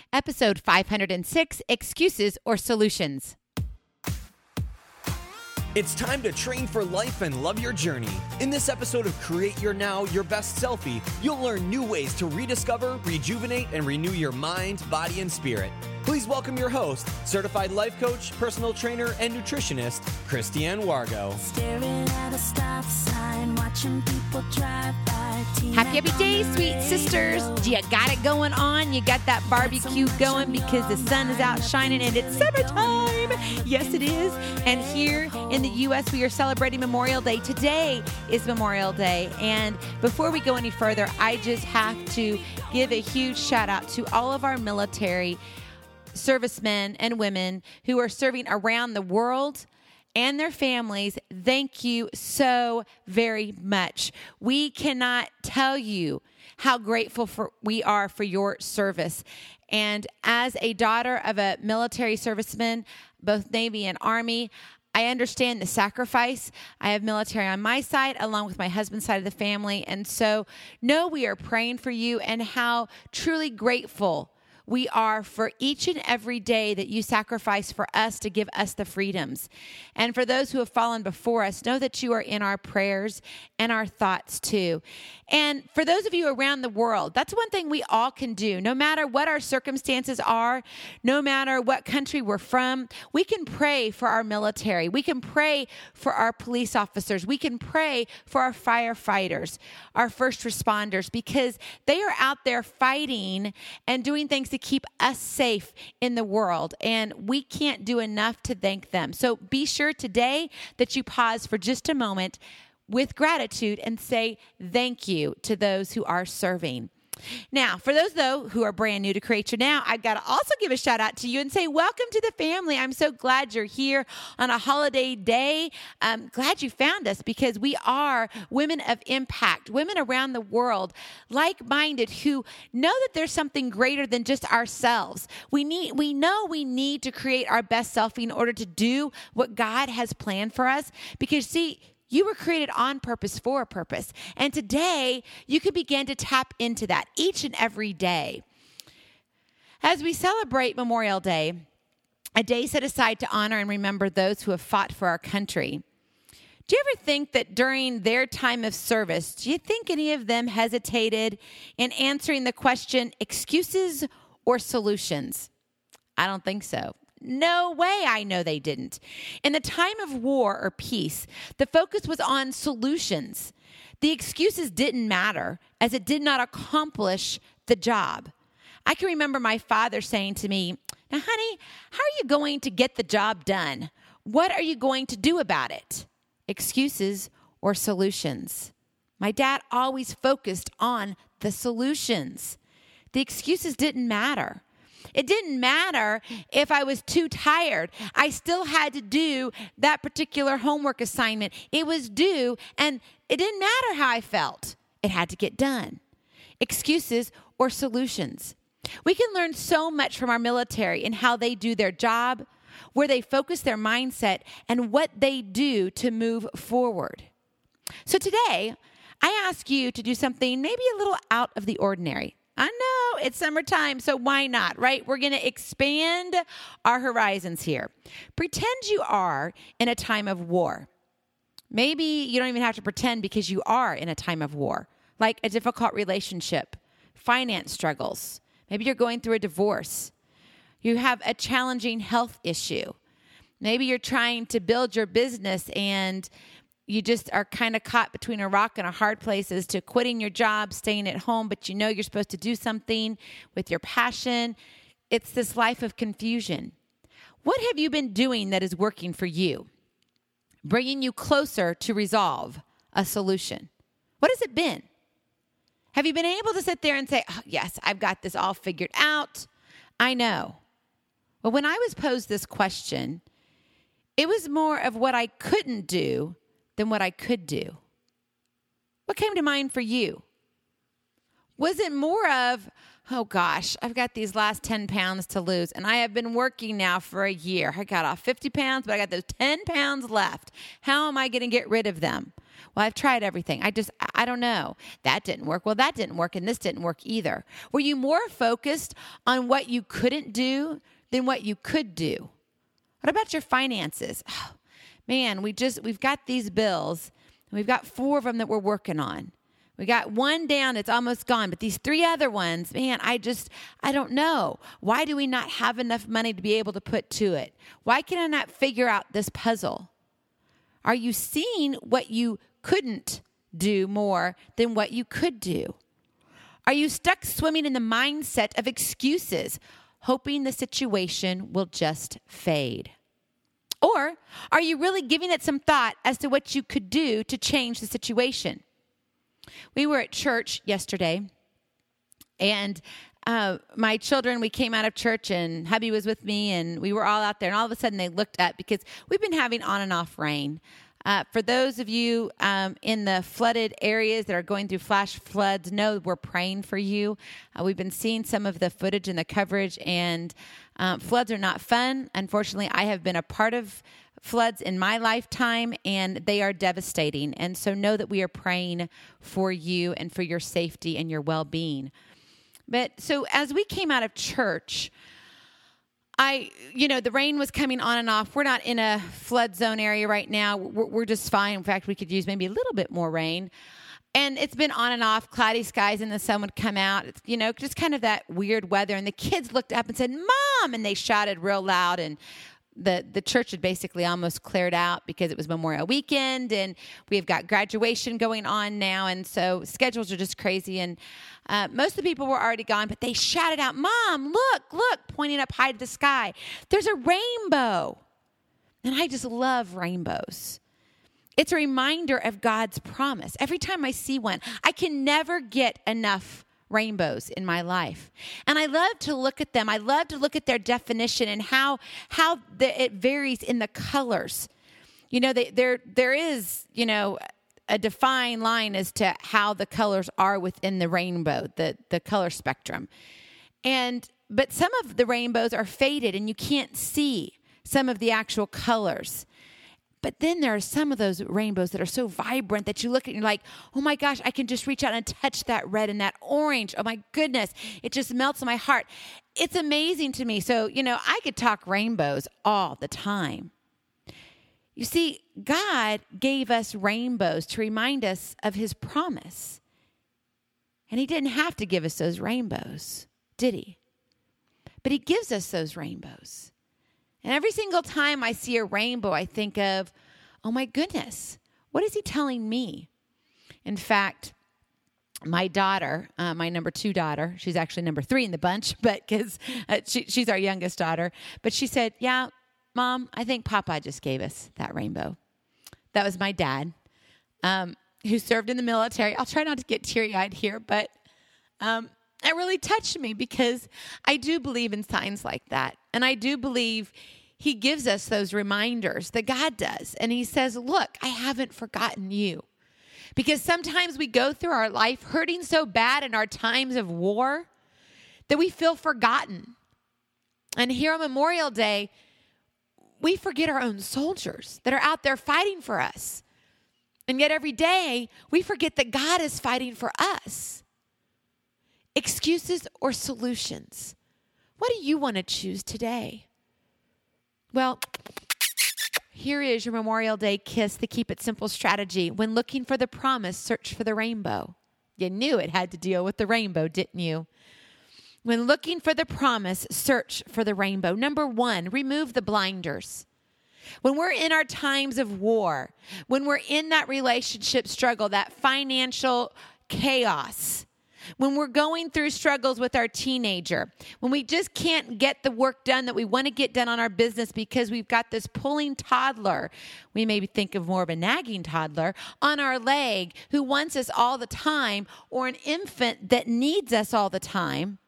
Episode 506, Excuses or Solutions. It's time to train for life and love your journey. In this episode of Create Your Now, Your Best Selfie, you'll learn new ways to rediscover, rejuvenate, and renew your mind, body, and spirit. Please welcome your host, certified life coach, personal trainer, and nutritionist, Christiane Wargo. Staring at a stop sign, watching people drive by. Happy day, sweet sisters. You got it going on. You got that barbecue going because the sun is out shining and it's summertime. Yes, it is. And here in the U.S., we are celebrating Memorial Day. Today is Memorial Day. And before we go any further, I just have to give a huge shout out to all of our military servicemen and women who are serving around the world and their families. Thank you so very much. We cannot tell you how grateful we are for your service. And as a daughter of a military serviceman, both Navy and Army, I understand the sacrifice. I have military on my side along with my husband's side of the family. And so know we are praying for you and how truly grateful we are for each and every day that you sacrifice for us to give us the freedoms. And for those who have fallen before us, know that you are in our prayers and our thoughts too. And for those of you around the world, that's one thing we all can do. No matter what our circumstances are, no matter what country we're from, we can pray for our military. We can pray for our police officers. We can pray for our firefighters, our first responders, because they are out there fighting and doing things to keep us safe in the world. And we can't do enough to thank them. So be sure today that you pause for just a moment with gratitude and say thank you to those who are serving. Now, for those, though, who are brand new to Create Your Now, I've got to also give a shout out to you and say welcome to the family. I'm so glad you're here on a holiday day. I'm glad you found us because we are women of impact, women around the world, like-minded, who know that there's something greater than just ourselves. We know we need to create our best self in order to do what God has planned for us because, see, you were created on purpose for a purpose. And today, you can begin to tap into that each and every day. As we celebrate Memorial Day, a day set aside to honor and remember those who have fought for our country, do you ever think that during their time of service, do you think any of them hesitated in answering the question, excuses or solutions? I don't think so. No way, I know they didn't. In the time of war or peace, the focus was on solutions. The excuses didn't matter as it did not accomplish the job. I can remember my father saying to me, "Now, honey, how are you going to get the job done? What are you going to do about it? Excuses or solutions?" My dad always focused on the solutions. The excuses didn't matter. It didn't matter if I was too tired. I still had to do that particular homework assignment. It was due, and it didn't matter how I felt. It had to get done. Excuses or solutions. We can learn so much from our military in how they do their job, where they focus their mindset, and what they do to move forward. So today, I ask you to do something maybe a little out of the ordinary. I know it's summertime, so why not, right? We're going to expand our horizons here. Pretend you are in a time of war. Maybe you don't even have to pretend because you are in a time of war, like a difficult relationship, finance struggles. Maybe you're going through a divorce. You have a challenging health issue. Maybe you're trying to build your business and you just are kind of caught between a rock and a hard place as to quitting your job, staying at home, but you know you're supposed to do something with your passion. It's this life of confusion. What have you been doing that is working for you? Bringing you closer to resolve a solution. What has it been? Have you been able to sit there and say, "Oh, yes, I've got this all figured out. I know." Well, when I was posed this question, it was more of what I couldn't do than what I could do. What came to mind for you? Was it more of, "Oh gosh, I've got these last 10 pounds to lose, and I have been working now for a year. I got off 50 pounds, but I got those 10 pounds left. How am I going to get rid of them?" Well, I've tried everything. I don't know. That didn't work. Well, that didn't work, and this didn't work either. Were you more focused on what you couldn't do than what you could do? What about your finances? Oh, man, we've got these bills, and we've got 4 of them that we're working on. We got one down, it's almost gone, but these 3 other ones, man, I don't know. Why do we not have enough money to be able to put to it? Why can I not figure out this puzzle? Are you seeing what you couldn't do more than what you could do? Are you stuck swimming in the mindset of excuses, hoping the situation will just fade? Or are you really giving it some thought as to what you could do to change the situation? We were at church yesterday, and my children, we came out of church, and hubby was with me, and we were all out there, and all of a sudden they looked up because we've been having on and off rain. For those of you in the flooded areas that are going through flash floods, know we're praying for you. We've been seeing some of the footage and the coverage, and floods are not fun. Unfortunately, I have been a part of floods in my lifetime, and they are devastating. And so know that we are praying for you and for your safety and your well-being. But so as we came out of church, the rain was coming on and off. We're not in a flood zone area right now. We're just fine. In fact, we could use maybe a little bit more rain. And it's been on and off, cloudy skies, and the sun would come out. It's, just kind of that weird weather. And the kids looked up and said, "Mom!" And they shouted real loud, and the church had basically almost cleared out because it was Memorial Weekend, and we've got graduation going on now, and so schedules are just crazy, and most of the people were already gone, but they shouted out, "Mom, look," pointing up high to the sky. There's a rainbow. And I just love rainbows. It's a reminder of God's promise. Every time I see one, I can never get enough rainbows in my life. And I love to look at them. I love to look at their definition and how it varies in the colors. There is, a defined line as to how the colors are within the rainbow, the color spectrum. But some of the rainbows are faded and you can't see some of the actual colors. But then there are some of those rainbows that are so vibrant that you look at and you're like, oh my gosh, I can just reach out and touch that red and that orange. Oh my goodness, it just melts in my heart. It's amazing to me. So, I could talk rainbows all the time. You see, God gave us rainbows to remind us of his promise. And he didn't have to give us those rainbows, did he? But he gives us those rainbows. And every single time I see a rainbow, I think of, oh my goodness, what is he telling me? In fact, my daughter, my number 2 daughter, she's actually number 3 in the bunch, but because she's our youngest daughter. But she said, "Yeah, Mom, I think Papa just gave us that rainbow." That was my dad, who served in the military. I'll try not to get teary-eyed here, but it really touched me because I do believe in signs like that. And I do believe he gives us those reminders that God does. And he says, look, I haven't forgotten you. Because sometimes we go through our life hurting so bad in our times of war that we feel forgotten. And here on Memorial Day, we forget our own soldiers that are out there fighting for us. And yet every day, we forget that God is fighting for us. Excuses or solutions? What do you want to choose today? Well, here is your Memorial Day kiss, the Keep It Simple strategy. When looking for the promise, search for the rainbow. You knew it had to deal with the rainbow, didn't you? When looking for the promise, search for the rainbow. Number 1, remove the blinders. When we're in our times of war, when we're in that relationship struggle, that financial chaos, when we're going through struggles with our teenager, when we just can't get the work done that we want to get done on our business because we've got this pulling toddler, we maybe think of more of a nagging toddler, on our leg who wants us all the time, or an infant that needs us all the time,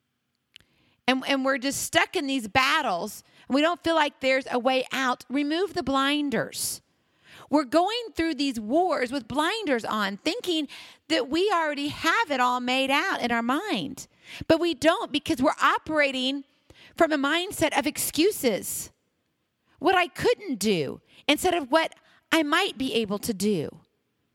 and we're just stuck in these battles, and we don't feel like there's a way out, remove the blinders. We're going through these wars with blinders on, thinking that we already have it all made out in our mind. But we don't, because we're operating from a mindset of excuses. What I couldn't do instead of what I might be able to do.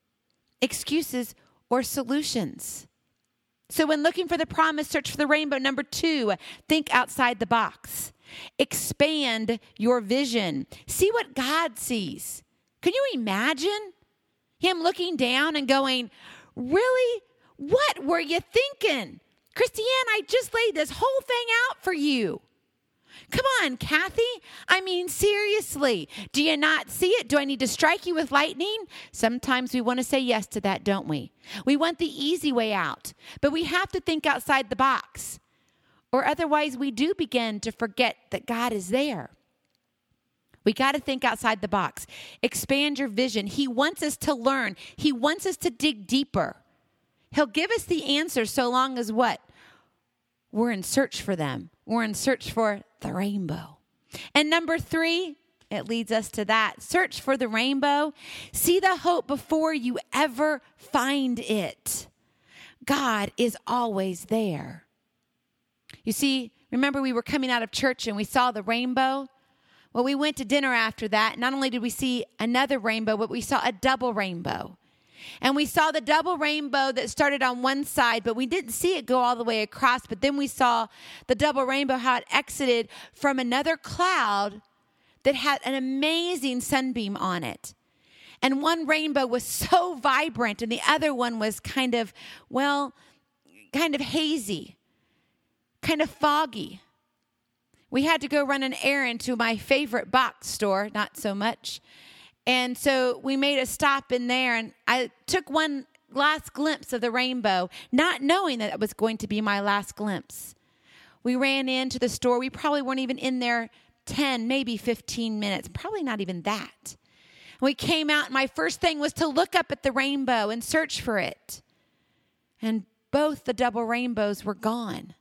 excuses, or solutions. So when looking for the promise, search for the rainbow. Number 2, think outside the box. Expand your vision. See what God sees. Can you imagine him looking down and going, really? What were you thinking? Christiane, I just laid this whole thing out for you. Come on, Kathy. I mean, seriously. Do you not see it? Do I need to strike you with lightning? Sometimes we want to say yes to that, don't we? We want the easy way out, but we have to think outside the box, or otherwise we do begin to forget that God is there. We got to think outside the box. Expand your vision. He wants us to learn. He wants us to dig deeper. He'll give us the answers so long as what? We're in search for them. We're in search for the rainbow. And number 3, it leads us to that. Search for the rainbow. See the hope before you ever find it. God is always there. You see, remember we were coming out of church and we saw the rainbow? Well, we went to dinner after that. Not only did we see another rainbow, but we saw a double rainbow. And we saw the double rainbow that started on one side, but we didn't see it go all the way across. But then we saw the double rainbow, how it exited from another cloud that had an amazing sunbeam on it. And one rainbow was so vibrant, and the other one was kind of hazy, kind of foggy. We had to go run an errand to my favorite box store, not so much. And so we made a stop in there, and I took one last glimpse of the rainbow, not knowing that it was going to be my last glimpse. We ran into the store. We probably weren't even in there 10, maybe 15 minutes, probably not even that. We came out, and my first thing was to look up at the rainbow and search for it. And both the double rainbows were gone.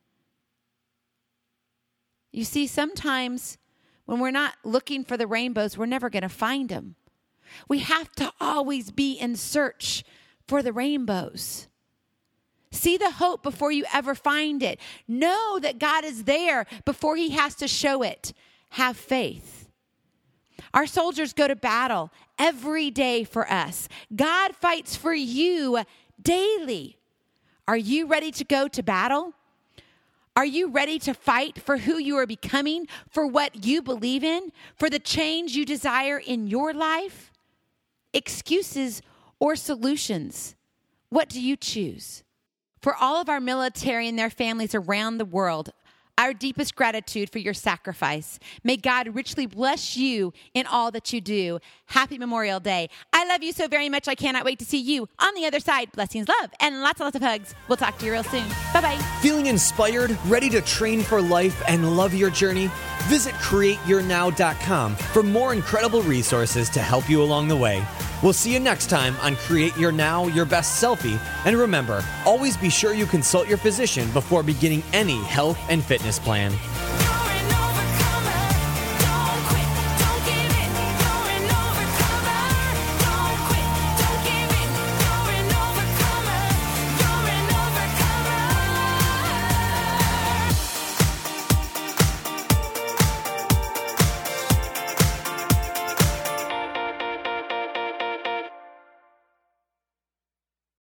You see, sometimes when we're not looking for the rainbows, we're never going to find them. We have to always be in search for the rainbows. See the hope before you ever find it. Know that God is there before he has to show it. Have faith. Our soldiers go to battle every day for us. God fights for you daily. Are you ready to go to battle? Are you ready to fight for who you are becoming, for what you believe in, for the change you desire in your life? Excuses or solutions? What do you choose? For all of our military and their families around the world, our deepest gratitude for your sacrifice. May God richly bless you in all that you do. Happy Memorial Day. I love you so very much. I cannot wait to see you on the other side. Blessings, love, and lots of hugs. We'll talk to you real soon. Bye-bye. Feeling inspired, ready to train for life and love your journey? Visit CreateYourNow.com for more incredible resources to help you along the way. We'll see you next time on Create Your Now, Your Best Selfie. And remember, always be sure you consult your physician before beginning any health and fitness plan.